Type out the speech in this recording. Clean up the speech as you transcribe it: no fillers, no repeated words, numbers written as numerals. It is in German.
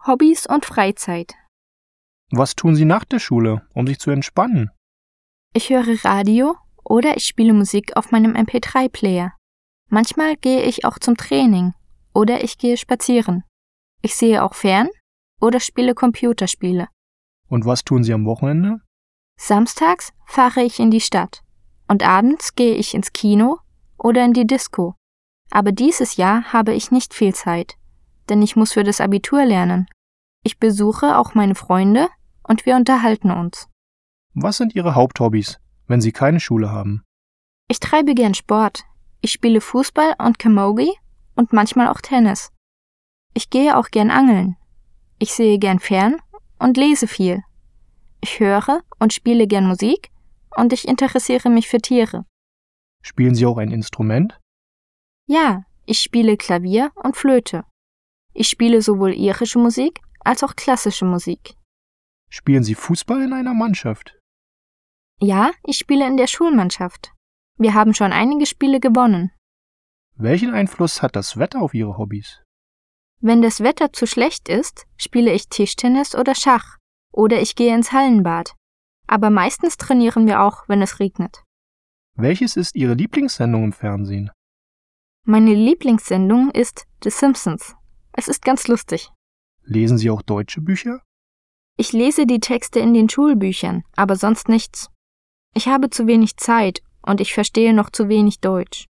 Hobbys und Freizeit. Was tun Sie nach der Schule, um sich zu entspannen? Ich höre Radio oder ich spiele Musik auf meinem MP3-Player. Manchmal gehe ich auch zum Training oder ich gehe spazieren. Ich sehe auch fern oder spiele Computerspiele. Und was tun Sie am Wochenende? Samstags fahre ich in die Stadt und abends gehe ich ins Kino oder in die Disco. Aber dieses Jahr habe ich nicht viel Zeit, denn ich muss für das Abitur lernen. Ich besuche auch meine Freunde und wir unterhalten uns. Was sind Ihre Haupthobbys, wenn Sie keine Schule haben? Ich treibe gern Sport. Ich spiele Fußball und Camogie und manchmal auch Tennis. Ich gehe auch gern angeln. Ich sehe gern fern und lese viel. Ich höre und spiele gern Musik und ich interessiere mich für Tiere. Spielen Sie auch ein Instrument? Ja, ich spiele Klavier und Flöte. Ich spiele sowohl irische Musik als auch klassische Musik. Spielen Sie Fußball in einer Mannschaft? Ja, ich spiele in der Schulmannschaft. Wir haben schon einige Spiele gewonnen. Welchen Einfluss hat das Wetter auf Ihre Hobbys? Wenn das Wetter zu schlecht ist, spiele ich Tischtennis oder Schach oder ich gehe ins Hallenbad. Aber meistens trainieren wir auch, wenn es regnet. Welches ist Ihre Lieblingssendung im Fernsehen? Meine Lieblingssendung ist The Simpsons. Es ist ganz lustig. Lesen Sie auch deutsche Bücher? Ich lese die Texte in den Schulbüchern, aber sonst nichts. Ich habe zu wenig Zeit und ich verstehe noch zu wenig Deutsch.